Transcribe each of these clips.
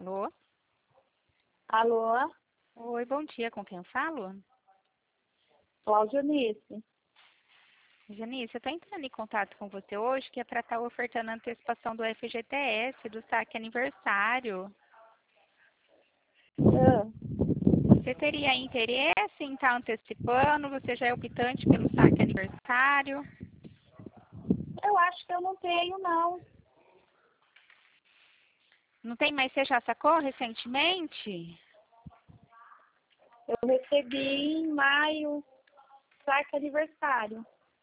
Alô? Alô, Oi, bom dia. Com quem eu falo? Cláudia Nice. Janice, eu estou entrando em contato com você hoje, que é para estar ofertando a antecipação do FGTS, do saque aniversário. Você teria interesse em estar antecipando? Você já é optante pelo saque aniversário? Eu acho que eu não tenho, não. Não tem mais? Você já sacou recentemente? Eu recebi em maio, saque aniversário.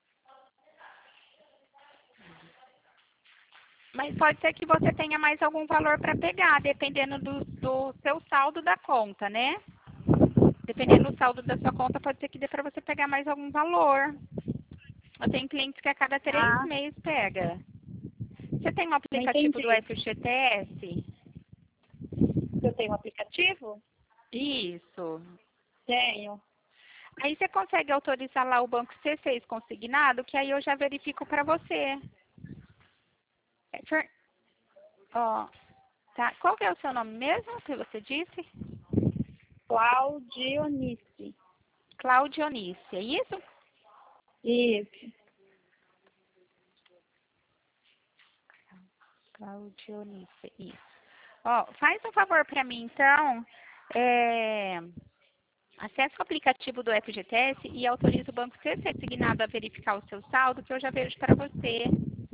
Mas pode ser que você tenha mais algum valor para pegar, dependendo do seu saldo da conta, né? Dependendo do saldo da sua conta, pode ser que dê para você pegar mais algum valor. Eu tenho clientes que a cada 3 meses pega. Você tem um Não aplicativo do entendi. FGTS? Eu tenho um aplicativo? Isso. Tenho. Aí você consegue autorizar lá o banco C6 consignado, que aí eu já verifico para você. Ó, tá. Qual que é o seu nome mesmo, que você disse? Claudionice. Claudionice, é isso? Isso. Claudionice, isso. Ó, faz um favor para mim, então. Acesse o aplicativo do FGTS e autorize o banco C6 consignado a verificar o seu saldo, que eu já vejo para você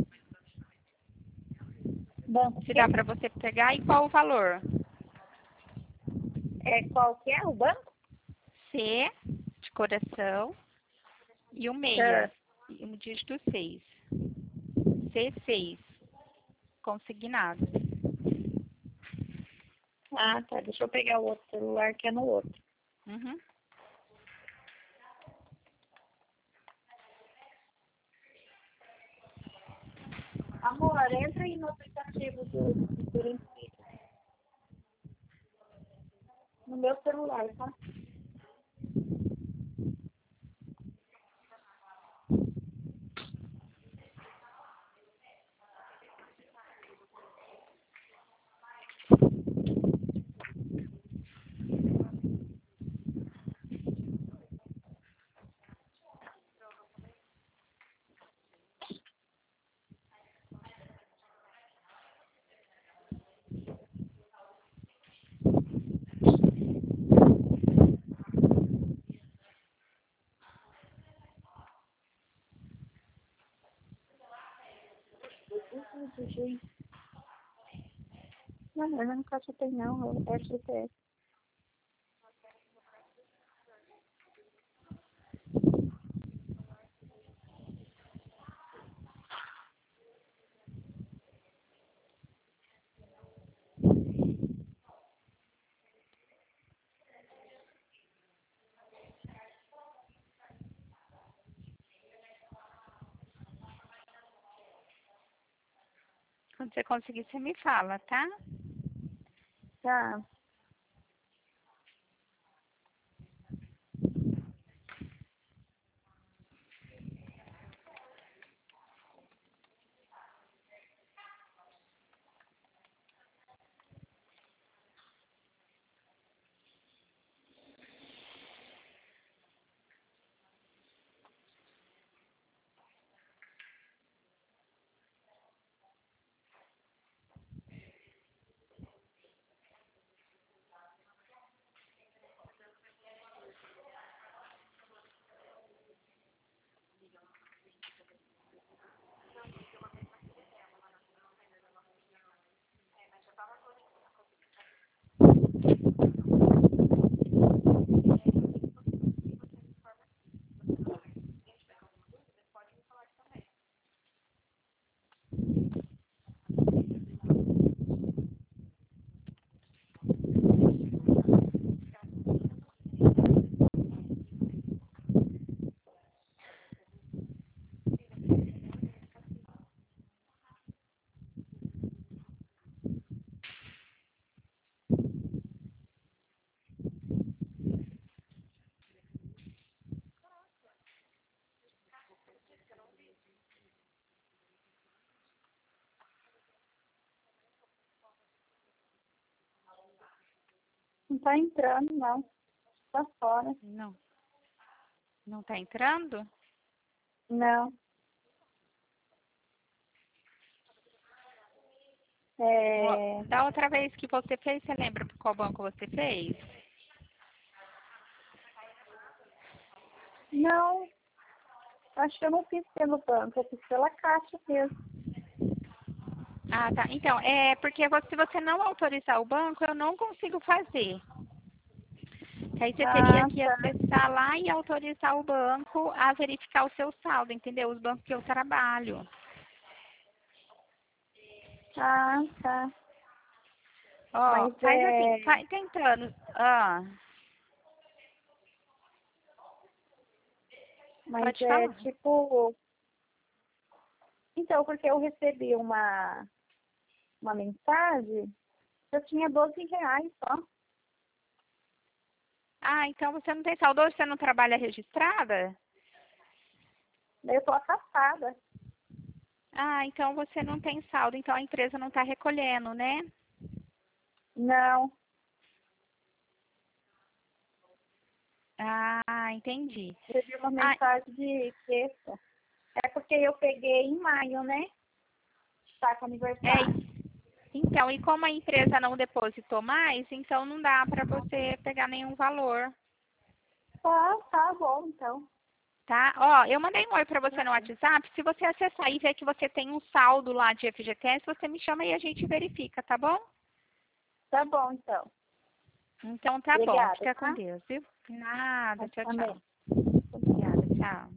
Banco se quê? dá para você pegar e qual o valor. Qual que é o banco? C de coração e o meia, É. e um dígito 6. C6, consignado. Ah, tá. Deixa eu pegar o outro celular que é no outro. Uhum. Amor, entra aí no aplicativo do Curitiba. No meu celular, tá? Não, eu não tem não. É FGTS. Quando você conseguir, você me fala, tá? Tá. Não tá entrando, não. Tá fora. Não. Não tá entrando? Não. Da outra vez que você fez, você lembra por qual banco você fez? Não. Acho que eu não fiz pelo banco, eu fiz pela caixa mesmo. Ah, tá. Então, porque se você não autorizar o banco, eu não consigo fazer. Aí você teria que Tá. acessar lá e autorizar o banco a verificar o seu saldo, entendeu? Os bancos que eu trabalho. Tá. Ó, Mas faz assim, vai tentando. Pode falar. tipo... Então, porque eu recebi uma mensagem, eu tinha R$ 12 só. Ah, então você não tem saldo, hoje você não trabalha registrada? Daí eu tô afastada. Ah, então você não tem saldo, então a empresa não está recolhendo, né? Não. Ah, entendi. Recebi uma Ah, mensagem de texto. É porque eu peguei em maio, né? Tá com aniversário. então, e como a empresa não depositou mais, então não dá para você pegar nenhum valor, Tá bom, então. tá? Ó, eu mandei um oi para você no WhatsApp. Se você acessar e ver que você tem um saldo lá de FGTS, você me chama e a gente verifica, tá bom? Tá bom, então. Então tá bom. Obrigada, Fica com tá? Deus, viu? Nada. Tchau, Amém. tchau. Obrigada, tchau.